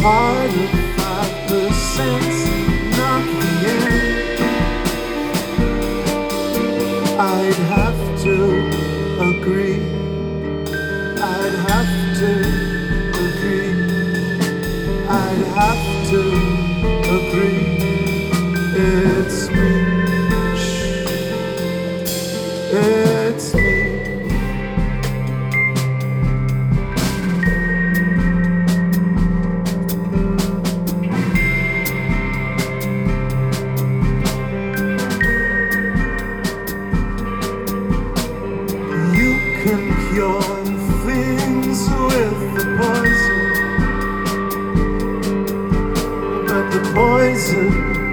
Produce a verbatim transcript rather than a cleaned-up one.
part of five percent, not the end. I'd have to agree. I'd have to agree. I'd have to agree. It's me. It's me. You can cure things with the poison, but the poison